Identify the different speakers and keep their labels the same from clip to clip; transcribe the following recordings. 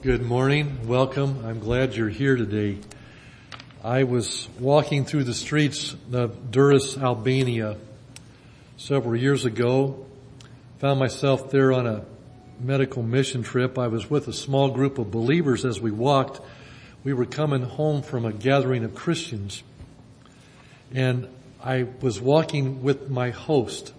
Speaker 1: Good morning. Welcome. I'm glad you're here today. I was walking through the streets of Durrës, Albania several years ago. Found myself there on a medical mission trip. I was with a small group of believers as we walked. We were coming home from a gathering of Christians. And I was walking with my host.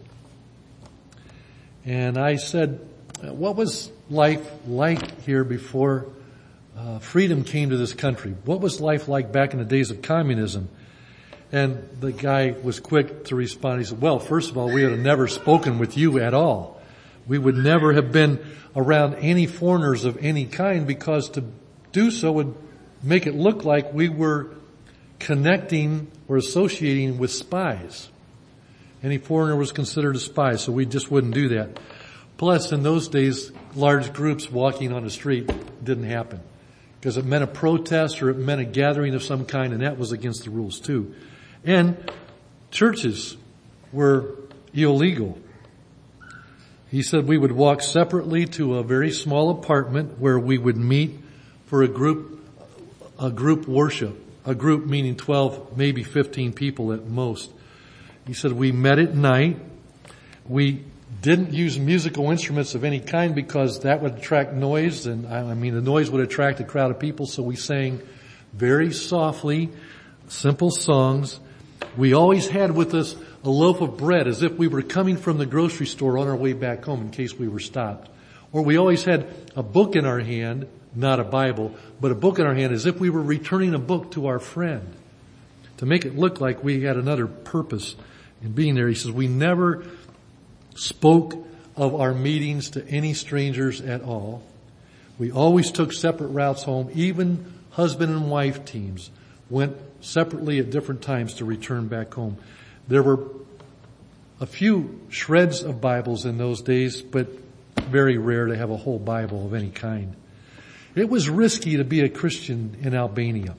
Speaker 1: And I said, what was life like here before freedom came to this country? What was life like back in the days of communism? And the guy was quick to respond. He said, well, first of all, we would have never spoken with you at all. We would never have been around any foreigners of any kind, because to do so would make it look like we were connecting or associating with spies. Any foreigner was considered a spy, so we just wouldn't do that. Plus, in those days, large groups walking on the street didn't happen, because it meant a protest or it meant a gathering of some kind, and that was against the rules too. And churches were illegal. He said we would walk separately to a very small apartment where we would meet for a group worship. A group meaning 12, maybe 15 people at most. He said we met at night. We didn't use musical instruments of any kind because that would attract noise, and the noise would attract a crowd of people, so we sang very softly, simple songs. We always had with us a loaf of bread, as if we were coming from the grocery store on our way back home in case we were stopped. Or we always had a book in our hand, not a Bible, but a book in our hand as if we were returning a book to our friend, to make it look like we had another purpose in being there. He says we never spoke of our meetings to any strangers at all. We always took separate routes home. Even husband and wife teams went separately at different times to return back home. There were a few shreds of Bibles in those days, but very rare to have a whole Bible of any kind. It was risky to be a Christian in Albania.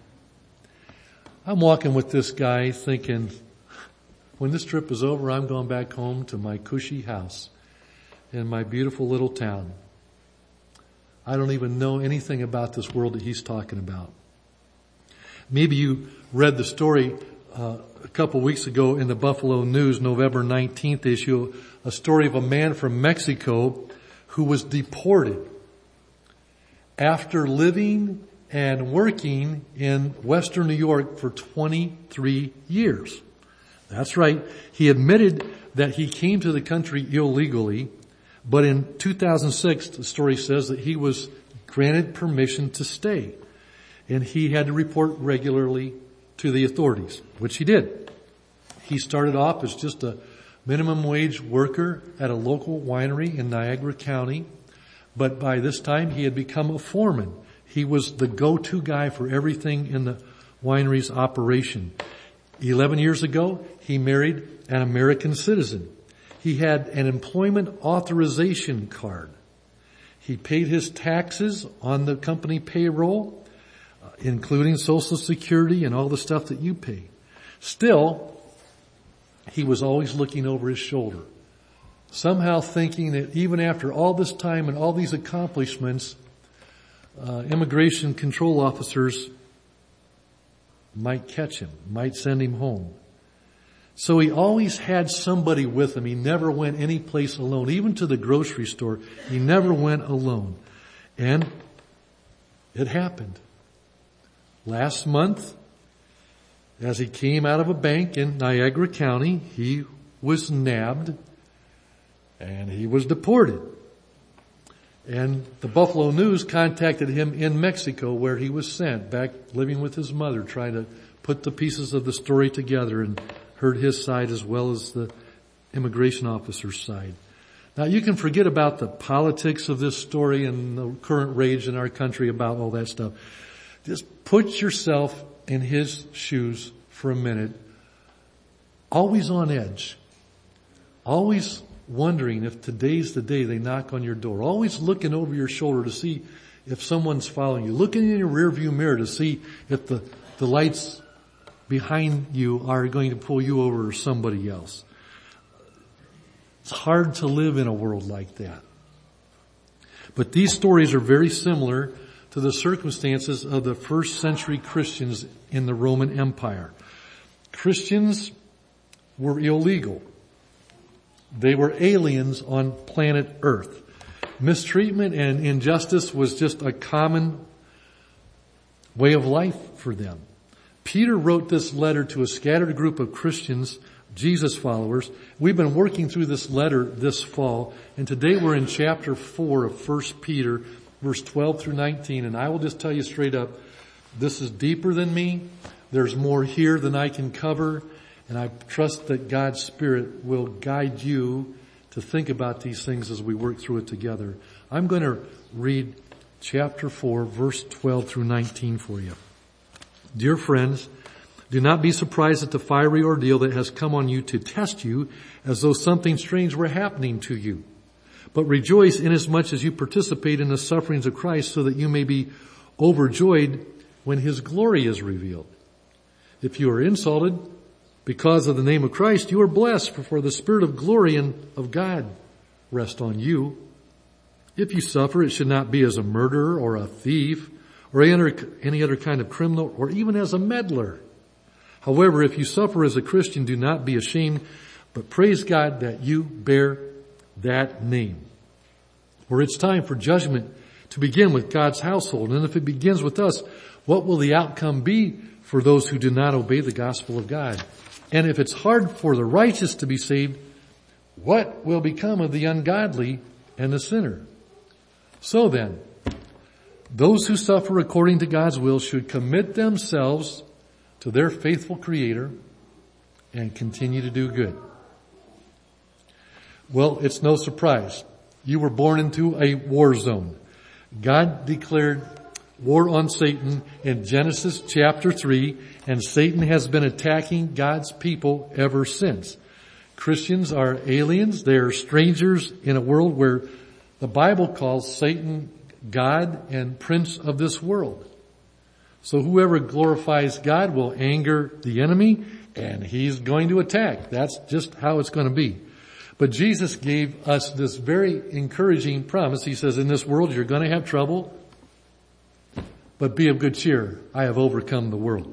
Speaker 1: I'm walking with this guy thinking, when this trip is over, I'm going back home to my cushy house in my beautiful little town. I don't even know anything about this world that he's talking about. Maybe you read the story a couple weeks ago in the Buffalo News, November 19th issue, a story of a man from Mexico who was deported after living and working in Western New York for 23 years. That's right. He admitted that he came to the country illegally, but in 2006, the story says that he was granted permission to stay, and he had to report regularly to the authorities, which he did. He started off as just a minimum wage worker at a local winery in Niagara County, but by this time he had become a foreman. He was the go-to guy for everything in the winery's operation. 11 years ago, he married an American citizen. He had an employment authorization card. He paid his taxes on the company payroll, including Social Security and all the stuff that you pay. Still, he was always looking over his shoulder, somehow thinking that even after all this time and all these accomplishments, immigration control officers might catch him, might send him home. So he always had somebody with him. He never went any place alone. Even to the grocery store, he never went alone. And it happened. Last month, as he came out of a bank in Niagara County, he was nabbed and he was deported. And the Buffalo News contacted him in Mexico, where he was sent back living with his mother, trying to put the pieces of the story together, and heard his side as well as the immigration officer's side. Now, you can forget about the politics of this story and the current rage in our country about all that stuff. Just put yourself in his shoes for a minute. Always on edge. Always wondering if today's the day they knock on your door. Always looking over your shoulder to see if someone's following you. Looking in your rearview mirror to see if the lights behind you are going to pull you over or somebody else. It's hard to live in a world like that. But these stories are very similar to the circumstances of the first century Christians in the Roman Empire. Christians were illegal. They were aliens on planet Earth. Mistreatment and injustice was just a common way of life for them. Peter wrote this letter to a scattered group of Christians, Jesus followers. We've been working through this letter this fall, and today we're in chapter 4 of 1 Peter, verse 12 through 19, and I will just tell you straight up, this is deeper than me. There's more here than I can cover, and I trust that God's Spirit will guide you to think about these things as we work through it together. I'm going to read chapter 4, verse 12 through 19 for you. Dear friends, do not be surprised at the fiery ordeal that has come on you to test you as though something strange were happening to you. But rejoice inasmuch as you participate in the sufferings of Christ, so that you may be overjoyed when His glory is revealed. If you are insulted because of the name of Christ, you are blessed, for the Spirit of glory and of God rest on you. If you suffer, it should not be as a murderer or a thief or any other kind of criminal, or even as a meddler. However, if you suffer as a Christian, do not be ashamed, but praise God that you bear that name. For it's time for judgment to begin with God's household. And if it begins with us, what will the outcome be for those who do not obey the gospel of God? And if it's hard for the righteous to be saved, what will become of the ungodly and the sinner? So then, those who suffer according to God's will should commit themselves to their faithful Creator and continue to do good. Well, it's no surprise. You were born into a war zone. God declared war on Satan in Genesis chapter 3, and Satan has been attacking God's people ever since. Christians are aliens. They are strangers in a world where the Bible calls Satan God and prince of this world. So whoever glorifies God will anger the enemy, and he's going to attack. That's just how it's going to be. But Jesus gave us this very encouraging promise. He says, in this world you're going to have trouble, but be of good cheer. I have overcome the world.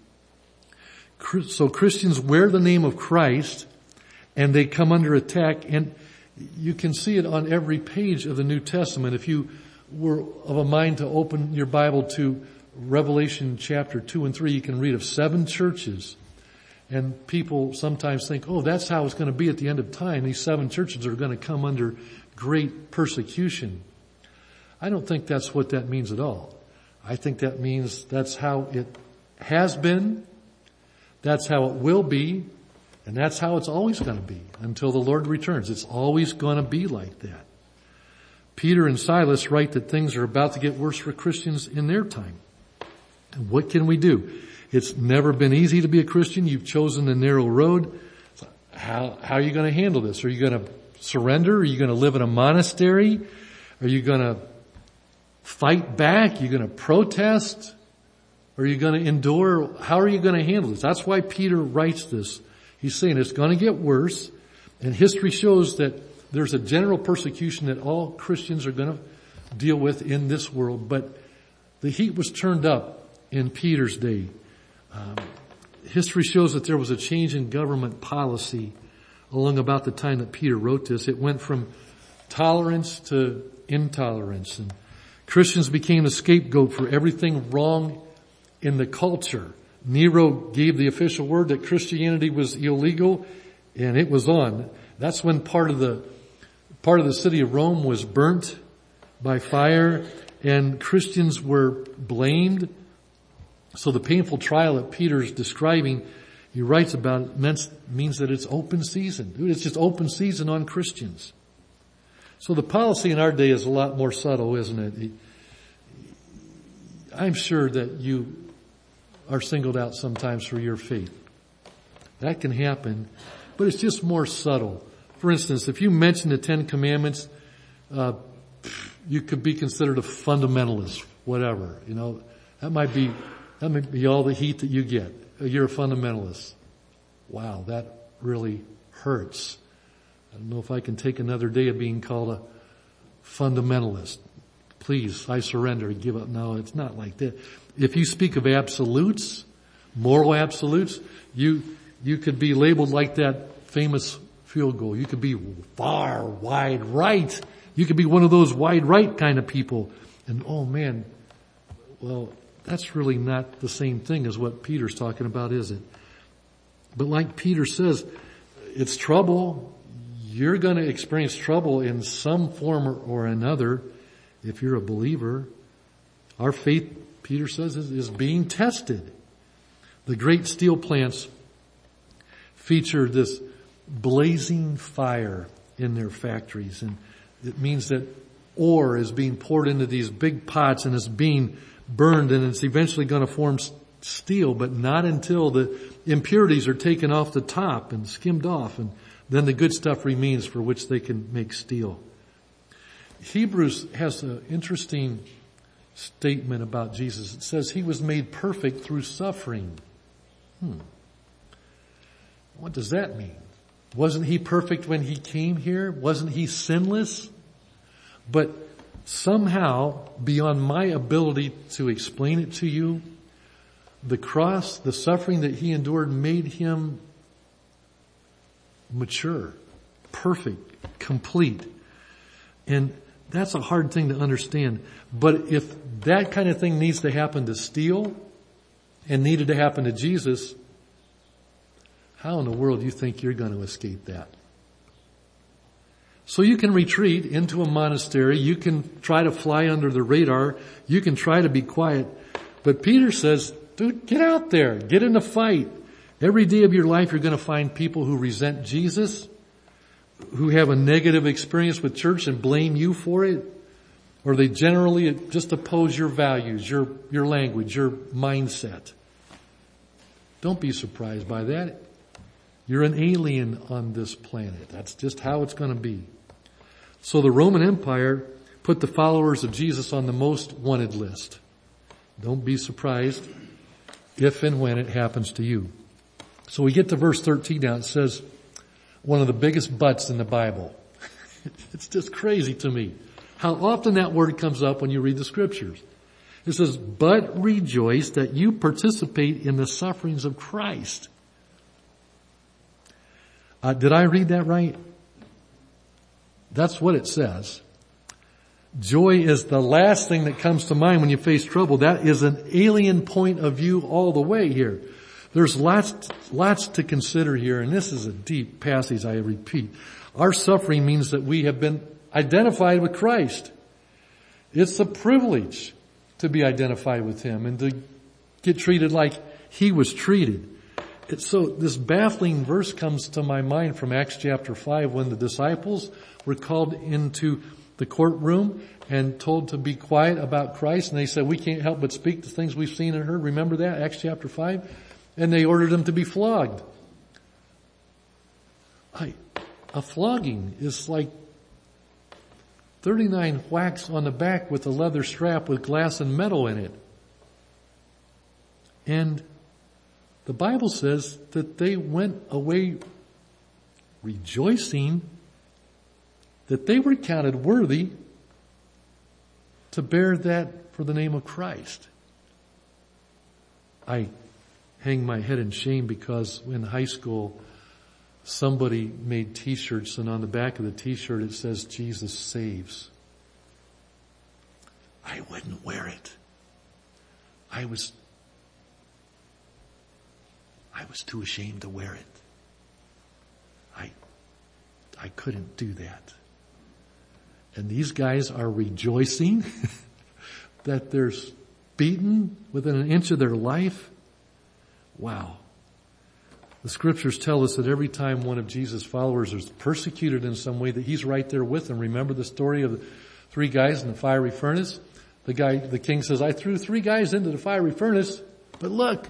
Speaker 1: So Christians wear the name of Christ, and they come under attack, and you can see it on every page of the New Testament. If you were of a mind to open your Bible to Revelation chapter 2 and 3, you can read of 7 churches. And people sometimes think, oh, that's how it's going to be at the end of time. These 7 churches are going to come under great persecution. I don't think that's what that means at all. I think that means that's how it has been, that's how it will be, and that's how it's always going to be until the Lord returns. It's always going to be like that. Peter and Silas write that things are about to get worse for Christians in their time. And what can we do? It's never been easy to be a Christian. You've chosen the narrow road. How are you going to handle this? Are you going to surrender? Are you going to live in a monastery? Are you going to fight back? Are you going to protest? Are you going to endure? How are you going to handle this? That's why Peter writes this. He's saying it's going to get worse. And history shows that there's a general persecution that all Christians are going to deal with in this world. But the heat was turned up in Peter's day. History shows that there was a change in government policy along about the time that Peter wrote this. It went from tolerance to intolerance, and Christians became a scapegoat for everything wrong in the culture. Nero gave the official word that Christianity was illegal, and it was on. That's when part of the city of Rome was burnt by fire, and Christians were blamed. So the painful trial that Peter's describing, he writes about it, means that it's open season. Dude, it's just open season on Christians. So the policy in our day is a lot more subtle, isn't it? I'm sure that you are singled out sometimes for your faith. That can happen, but it's just more subtle. For instance, if you mention the 10 Commandments, you could be considered a fundamentalist, whatever. You know, that might be all the heat that you get. You're a fundamentalist. Wow, that really hurts. I don't know if I can take another day of being called a fundamentalist. please, I surrender, give up. No, it's not like that. If you speak of absolutes, moral absolutes, you could be labeled like that famous field goal. You could be far, wide right. You could be one of those wide right kind of people. And oh man, well, that's really not the same thing as what Peter's talking about, is it? But like Peter says, it's trouble. You're going to experience trouble in some form or another if you're a believer. Our faith, Peter says, is being tested. The great steel plants feature this blazing fire in their factories, and it means that ore is being poured into these big pots and it's being burned, and it's eventually going to form steel, but not until the impurities are taken off the top and skimmed off, and then the good stuff remains for which they can make steel. Hebrews has an interesting statement about Jesus. It says he was made perfect through suffering. What does that mean? Wasn't he perfect when he came here? Wasn't he sinless? But somehow, beyond my ability to explain it to you, the cross, the suffering that he endured made him mature, perfect, complete. And that's a hard thing to understand. But if that kind of thing needs to happen to steel and needed to happen to Jesus, how in the world do you think you're going to escape that? So you can retreat into a monastery. You can try to fly under the radar. You can try to be quiet. But Peter says, dude, get out there. Get in the fight. Every day of your life you're going to find people who resent Jesus, who have a negative experience with church and blame you for it. Or they generally just oppose your values, your language, your mindset. Don't be surprised by that. You're an alien on this planet. That's just how it's going to be. So the Roman Empire put the followers of Jesus on the most wanted list. Don't be surprised if and when it happens to you. So we get to verse 13 now. It says one of the biggest buts in the Bible. It's just crazy to me how often that word comes up when you read the scriptures. It says, but rejoice that you participate in the sufferings of Christ. Did I read that right? That's what it says. Joy is the last thing that comes to mind when you face trouble. That is an alien point of view all the way here. There's lots to consider here, and this is a deep passage, I repeat. Our suffering means that we have been identified with Christ. It's a privilege to be identified with Him and to get treated like He was treated. So this baffling verse comes to my mind from Acts chapter 5 when the disciples were called into the courtroom and told to be quiet about Christ, and they said, we can't help but speak the things we've seen and heard. Remember that? Acts chapter 5? And they ordered them to be flogged. A flogging is like 39 whacks on the back with a leather strap with glass and metal in it. And the Bible says that they went away rejoicing that they were counted worthy to bear that for the name of Christ. I hang my head in shame because in high school somebody made t-shirts, and on the back of the t-shirt it says Jesus saves. I wouldn't wear it. I was too ashamed to wear it. I couldn't do that. And these guys are rejoicing that they're beaten within an inch of their life. Wow. The scriptures tell us that every time one of Jesus' followers is persecuted in some way, that He's right there with them. Remember the story of the 3 guys in the fiery furnace? The king says, I threw 3 guys into the fiery furnace, but look,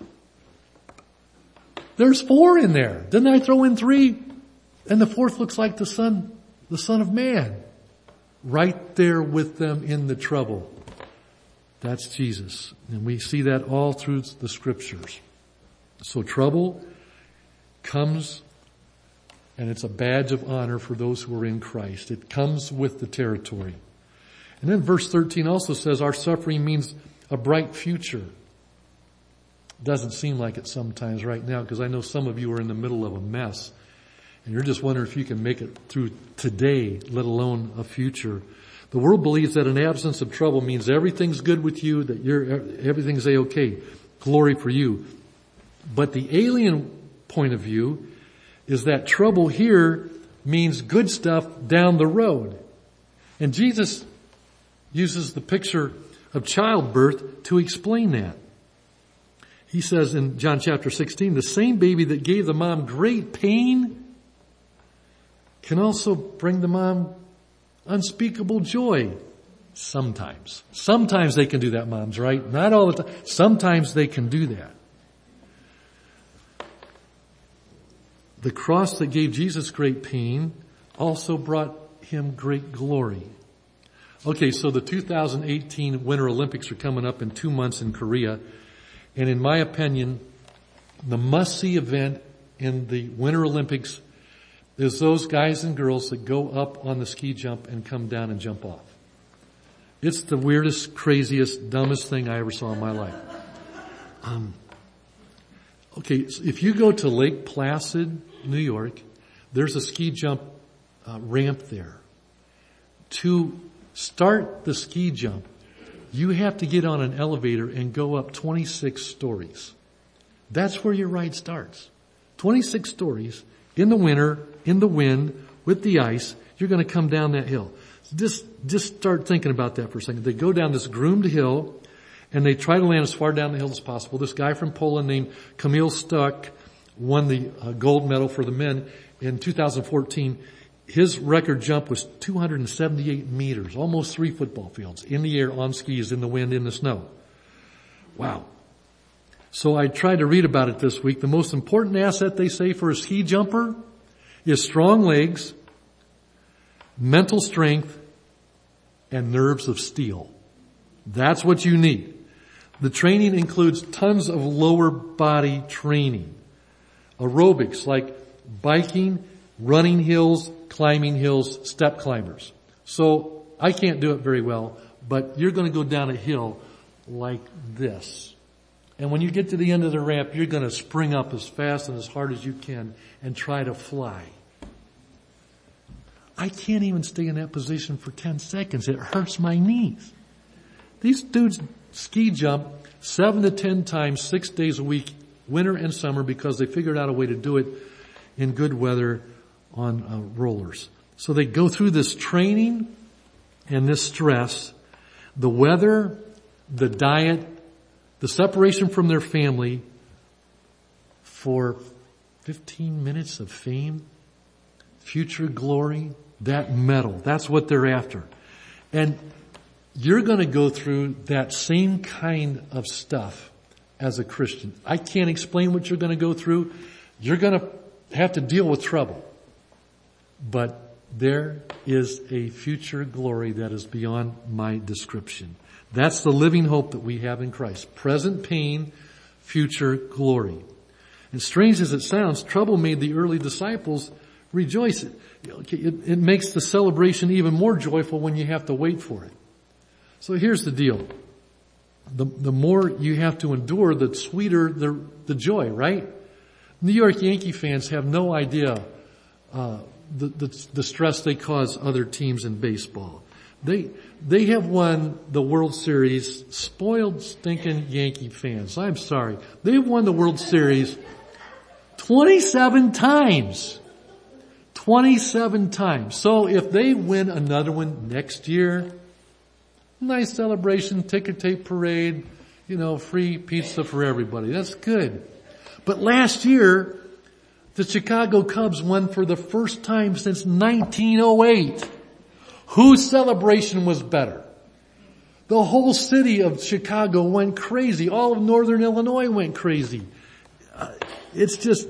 Speaker 1: there's 4 in there. Didn't I throw in 3? And the 4th looks like the Son of Man. Right there with them in the trouble. That's Jesus. And we see that all through the scriptures. So trouble comes, and it's a badge of honor for those who are in Christ. It comes with the territory. And then verse 13 also says our suffering means a bright future. Doesn't seem like it sometimes right now, because I know some of you are in the middle of a mess and you're just wondering if you can make it through today, let alone a future. The world believes that an absence of trouble means everything's good with you, that everything's A-okay. Glory for you. But the alien point of view is that trouble here means good stuff down the road. And Jesus uses the picture of childbirth to explain that. He says in John chapter 16, the same baby that gave the mom great pain can also bring the mom unspeakable joy. Sometimes. Sometimes they can do that, moms, right? Not all the time. Sometimes they can do that. The cross that gave Jesus great pain also brought him great glory. Okay, so the 2018 Winter Olympics are coming up in 2 months in Korea. And in my opinion, the must-see event in the Winter Olympics is those guys and girls that go up on the ski jump and come down and jump off. It's the weirdest, craziest, dumbest thing I ever saw in my life. Okay, so if you go to Lake Placid, New York, there's a ski jump ramp there. To start the ski jump, you have to get on an elevator and go up 26 stories. That's where your ride starts. 26 stories in the winter, in the wind, with the ice. You're going to come down that hill. Just start thinking about that for a second. They go down this groomed hill and they try to land as far down the hill as possible. This guy from Poland named Kamil Stuk won the gold medal for the men in 2014. His record jump was 278 meters, almost 3 football fields, in the air, on skis, in the wind, in the snow. Wow. So I tried to read about it this week. The most important asset, they say, for a ski jumper is strong legs, mental strength, and nerves of steel. That's what you need. The training includes tons of lower body training. Aerobics like biking, running hills, climbing hills, step climbers. So I can't do it very well, but you're going to go down a hill like this. And when you get to the end of the ramp, you're going to spring up as fast and as hard as you can and try to fly. I can't even stay in that position for 10 seconds. It hurts my knees. These dudes ski jump 7 to 10 times, 6 days a week, winter and summer, because they figured out a way to do it in good weather on rollers. So they go through this training and this stress, the weather, the diet, the separation from their family for 15 minutes of fame, future glory, that medal. That's what they're after. And you're going to go through that same kind of stuff as a Christian. I can't explain what you're going to go through. You're going to have to deal with trouble. But there is a future glory that is beyond my description. That's the living hope that we have in Christ. Present pain, future glory. And strange as it sounds, trouble made the early disciples rejoice. It makes the celebration even more joyful when you have to wait for it. So here's the deal. The more you have to endure, the sweeter the joy, right? New York Yankee fans have no idea the stress they cause other teams in baseball. They have won the World Series, spoiled stinking Yankee fans. I'm sorry. They've won the World Series 27 times. 27 times. So if they win another one next year, nice celebration, ticker tape parade, free pizza for everybody. That's good. But last year, the Chicago Cubs won for the first time since 1908. Whose celebration was better? The whole city of Chicago went crazy. All of Northern Illinois went crazy. It's just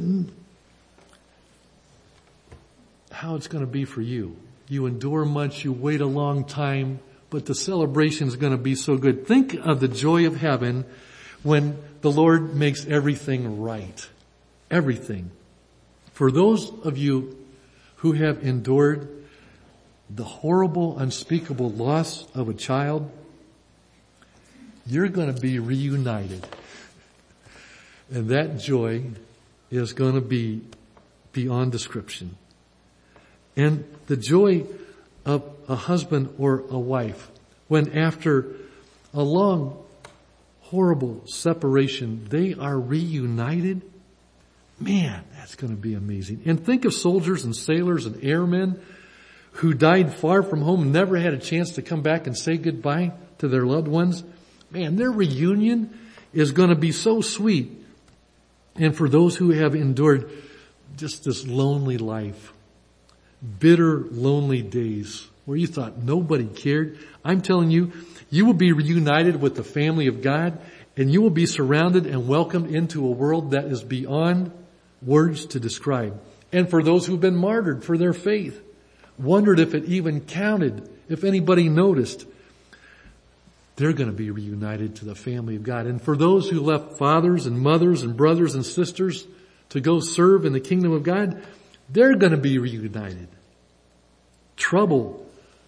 Speaker 1: how it's going to be for you. You endure much, you wait a long time, but the celebration is going to be so good. Think of the joy of heaven when the Lord makes everything right. Everything. For those of you who have endured the horrible, unspeakable loss of a child, you're going to be reunited. And that joy is going to be beyond description. And the joy of a husband or a wife, when after a long, horrible separation, they are reunited, man, that's going to be amazing. And think of soldiers and sailors and airmen who died far from home, never had a chance to come back and say goodbye to their loved ones. Man, their reunion is going to be so sweet. And for those who have endured just this lonely life, bitter, lonely days where you thought nobody cared, I'm telling you, you will be reunited with the family of God, and you will be surrounded and welcomed into a world that is beyond words to describe. And for those who've been martyred for their faith, wondered if it even counted, if anybody noticed, they're going to be reunited to the family of God. And for those who left fathers and mothers and brothers and sisters to go serve in the kingdom of God, they're going to be reunited. Trouble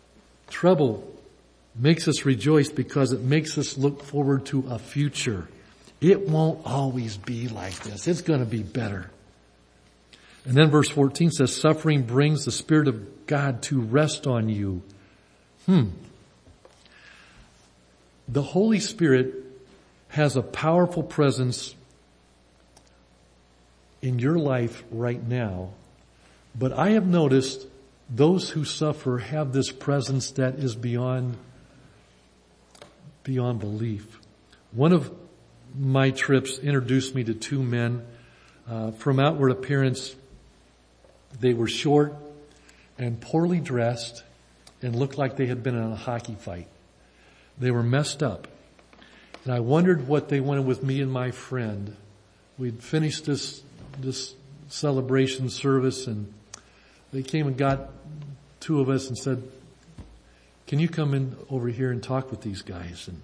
Speaker 1: makes us rejoice because it makes us look forward to a future. It won't always be like this. It's going to be better. And then verse 14 says, suffering brings the Spirit of God to rest on you. The Holy Spirit has a powerful presence in your life right now, but I have noticed those who suffer have this presence that is beyond belief. One of my trips introduced me to two men. From outward appearance, they were short and poorly dressed and looked like they had been in a hockey fight. They were messed up. And I wondered what they wanted with me and my friend. We'd finished this celebration service, and they came and got two of us and said, can you come in over here and talk with these guys? And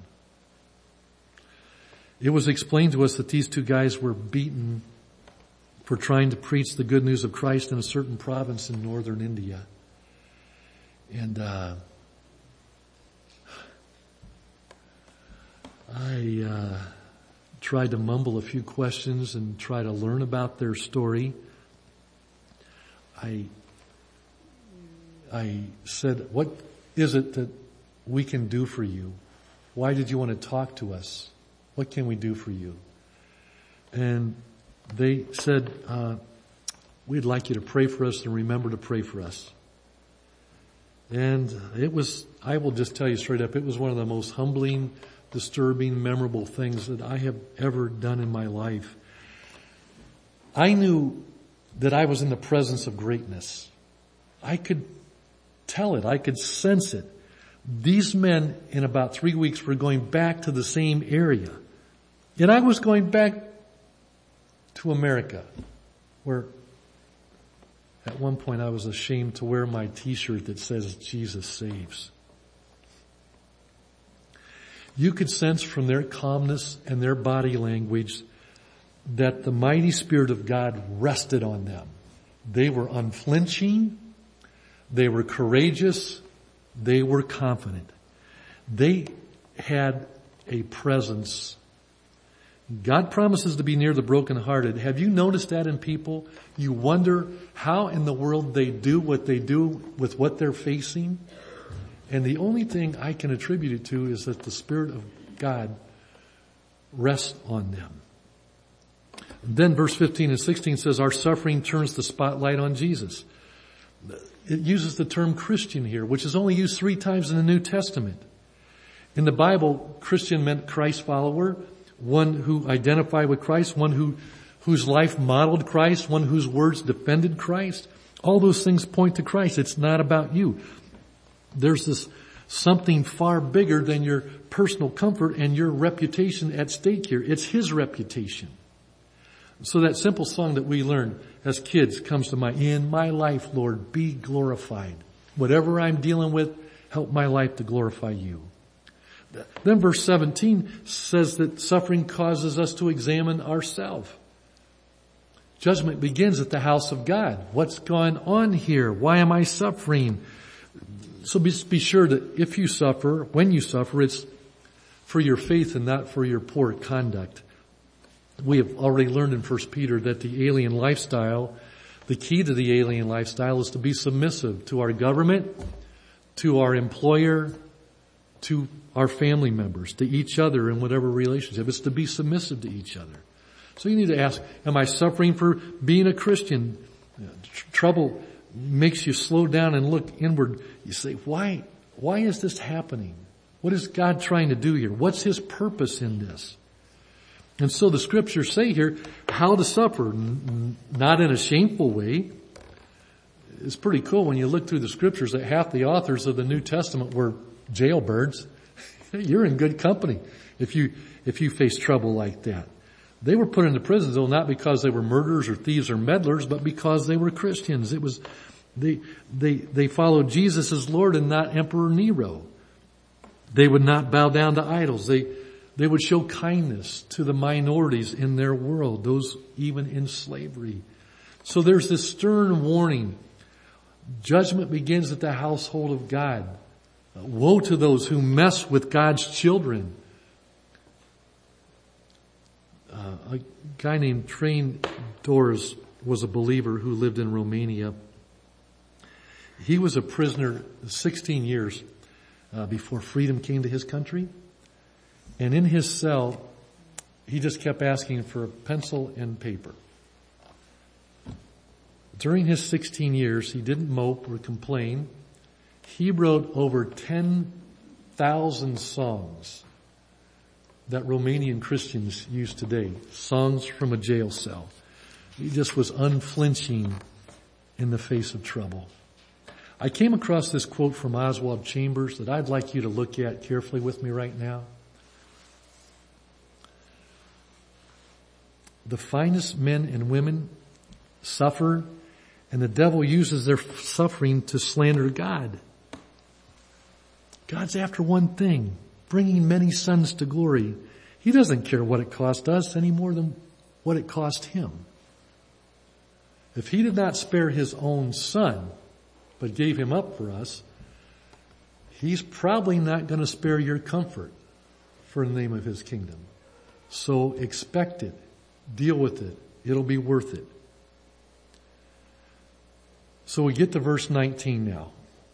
Speaker 1: it was explained to us that these two guys were beaten for trying to preach the good news of Christ in a certain province in northern India. And I tried to mumble a few questions and try to learn about their story. I said, what is it that we can do for you? Why did you want to talk to us? What can we do for you? And they said, we'd like you to pray for us and remember to pray for us. And I will just tell you straight up, it was one of the most humbling, disturbing, memorable things that I have ever done in my life. I knew that I was in the presence of greatness. I could tell it. I could sense it. These men in about 3 weeks were going back to the same area. And I was going back to America, where at one point I was ashamed to wear my t-shirt that says Jesus saves. You could sense from their calmness and their body language that the mighty Spirit of God rested on them. They were unflinching. They were courageous. They were confident. They had a presence. God promises to be near the brokenhearted. Have you noticed that in people? You wonder how in the world they do what they do with what they're facing. And the only thing I can attribute it to is that the Spirit of God rests on them. And then verse 15 and 16 says, our suffering turns the spotlight on Jesus. It uses the term Christian here, which is only used 3 times in the New Testament. In the Bible, Christian meant Christ follower, one who identified with Christ, one whose life modeled Christ, one whose words defended Christ. All those things point to Christ. It's not about you. There's this something far bigger than your personal comfort and your reputation at stake here. It's His reputation. So that simple song that we learned as kids comes to mind. In my life, Lord, be glorified. Whatever I'm dealing with, help my life to glorify you. Then verse 17 says that suffering causes us to examine ourselves. Judgment begins at the house of God. What's going on here? Why am I suffering? So be sure that if you suffer, when you suffer, it's for your faith and not for your poor conduct. We have already learned in 1 Peter that the alien lifestyle, the key to the alien lifestyle is to be submissive to our government, to our employer, to our family members, to each other in whatever relationship. It's to be submissive to each other. So you need to ask, am I suffering for being a Christian? Trouble makes you slow down and look inward. You say, why is this happening? What is God trying to do here? What's His purpose in this? And so the scriptures say here how to suffer, not in a shameful way. It's pretty cool when you look through the scriptures that half the authors of the New Testament were jailbirds. You're in good company if you face trouble like that. They were put into prison, though, not because they were murderers or thieves or meddlers, but because they were Christians. It was they followed Jesus as Lord and not Emperor Nero. They would not bow down to idols. They would show kindness to the minorities in their world, those even in slavery. So there's this stern warning. Judgment begins at the household of God. Woe to those who mess with God's children. A guy named Train Dors was a believer who lived in Romania. He was a prisoner 16 years before freedom came to his country. And in his cell, he just kept asking for a pencil and paper. During his 16 years, he didn't mope or complain. He wrote over 10,000 songs that Romanian Christians use today. Songs from a jail cell. He just was unflinching in the face of trouble. I came across this quote from Oswald Chambers that I'd like you to look at carefully with me right now. The finest men and women suffer, and the devil uses their suffering to slander God. God's after one thing, bringing many sons to glory. He doesn't care what it cost us any more than what it cost Him. If He did not spare His own Son, but gave Him up for us, He's probably not going to spare your comfort for the name of His kingdom. So expect it. Deal with it. It'll be worth it. So we get to verse 19 now.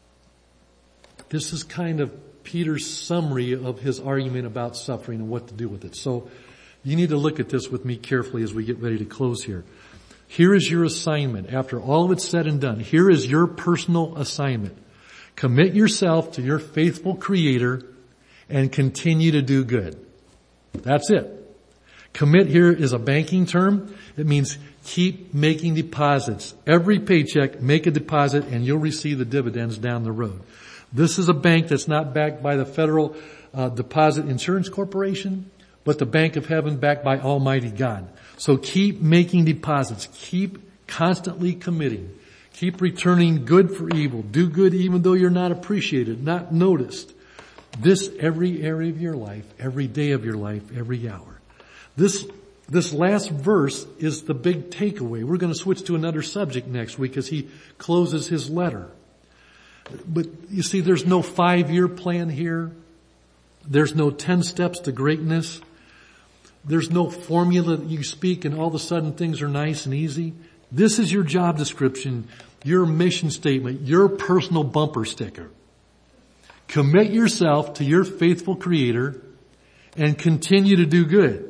Speaker 1: This is kind of Peter's summary of his argument about suffering and what to do with it. So you need to look at this with me carefully as we get ready to close here. Here is your assignment. After all of it's said and done, here is your personal assignment. Commit yourself to your faithful Creator and continue to do good. That's it. Commit here is a banking term. It means keep making deposits. Every paycheck, make a deposit and you'll receive the dividends down the road. This is a bank that's not backed by the Federal Deposit Insurance Corporation, but the Bank of Heaven backed by Almighty God. So keep making deposits. Keep constantly committing. Keep returning good for evil. Do good even though you're not appreciated, not noticed. This every area of your life, every day of your life, every hour. This last verse is the big takeaway. We're going to switch to another subject next week as he closes his letter. But you see, there's no 5-year plan here. There's no 10 steps to greatness. There's no formula that you speak and all of a sudden things are nice and easy. This is your job description, your mission statement, your personal bumper sticker. Commit yourself to your faithful Creator and continue to do good.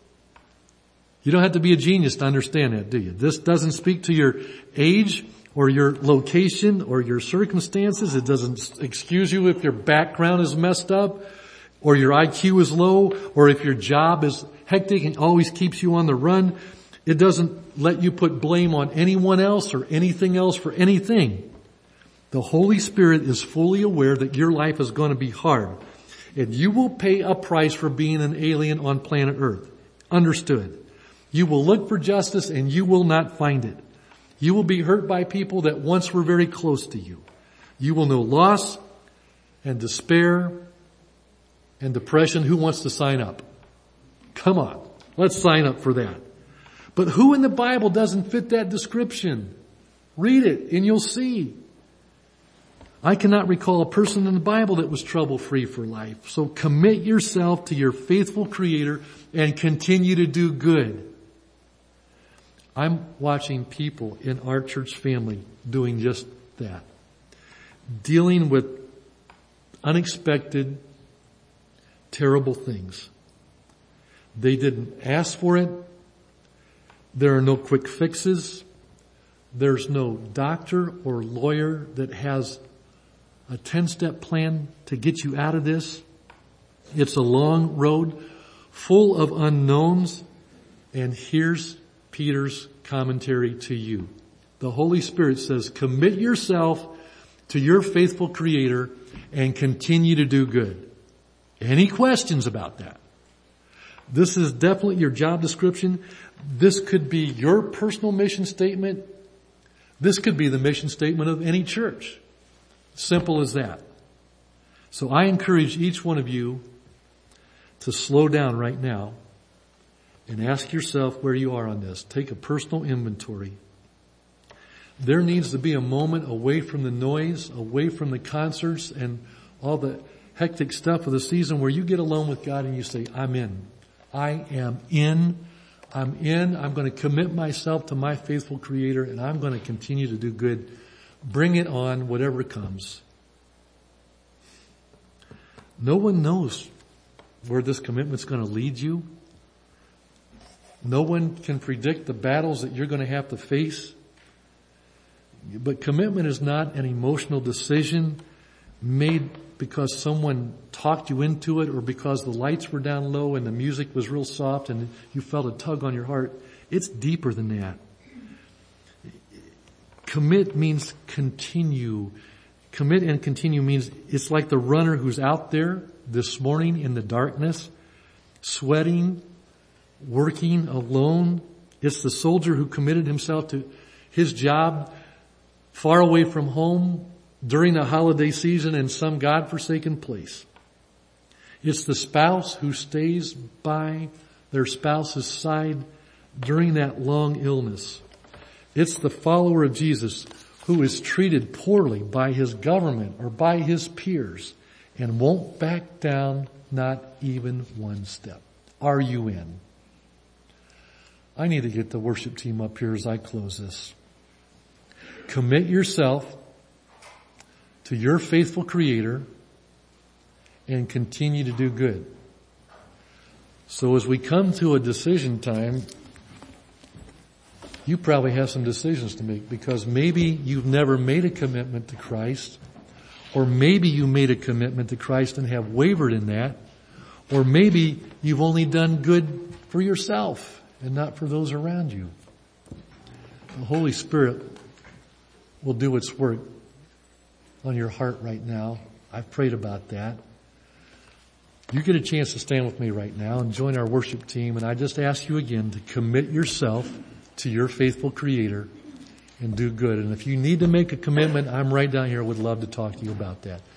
Speaker 1: You don't have to be a genius to understand that, do you? This doesn't speak to your age or your location or your circumstances. It doesn't excuse you if your background is messed up or your IQ is low or if your job is hectic and always keeps you on the run. It doesn't let you put blame on anyone else or anything else for anything. The Holy Spirit is fully aware that your life is going to be hard and you will pay a price for being an alien on planet Earth. Understood. You will look for justice and you will not find it. You will be hurt by people that once were very close to you. You will know loss and despair and depression. Who wants to sign up? Come on, let's sign up for that. But who in the Bible doesn't fit that description? Read it and you'll see. I cannot recall a person in the Bible that was trouble-free for life. So commit yourself to your faithful Creator and continue to do good. I'm watching people in our church family doing just that. Dealing with unexpected, terrible things. They didn't ask for it. There are no quick fixes. There's no doctor or lawyer that has a 10-step plan to get you out of this. It's a long road full of unknowns. And here's Peter's commentary to you. The Holy Spirit says, commit yourself to your faithful Creator and continue to do good. Any questions about that? This is definitely your job description. This could be your personal mission statement. This could be the mission statement of any church. Simple as that. So I encourage each one of you to slow down right now and ask yourself where you are on this. Take a personal inventory. There needs to be a moment away from the noise, away from the concerts and all the hectic stuff of the season where you get alone with God and you say, I'm in. I am in. I'm in. I'm going to commit myself to my faithful Creator and I'm going to continue to do good. Bring it on, whatever comes. No one knows where this commitment's going to lead you. No one can predict the battles that you're going to have to face. But commitment is not an emotional decision made because someone talked you into it or because the lights were down low and the music was real soft and you felt a tug on your heart. It's deeper than that. Commit means continue. Commit and continue means it's like the runner who's out there this morning in the darkness, sweating, working alone. It's the soldier who committed himself to his job far away from home during the holiday season in some God-forsaken place. It's the spouse who stays by their spouse's side during that long illness. It's the follower of Jesus who is treated poorly by his government or by his peers and won't back down, not even one step. Are you in? I need to get the worship team up here as I close this. Commit yourself to your faithful Creator and continue to do good. So as we come to a decision time, you probably have some decisions to make because maybe you've never made a commitment to Christ, or maybe you made a commitment to Christ and have wavered in that, or maybe you've only done good for yourself and not for those around you. The Holy Spirit will do its work on your heart right now. I've prayed about that. You get a chance to stand with me right now and join our worship team, and I just ask you again to commit yourself to your faithful Creator and do good. And if you need to make a commitment, I'm right down here. Would love to talk to you about that.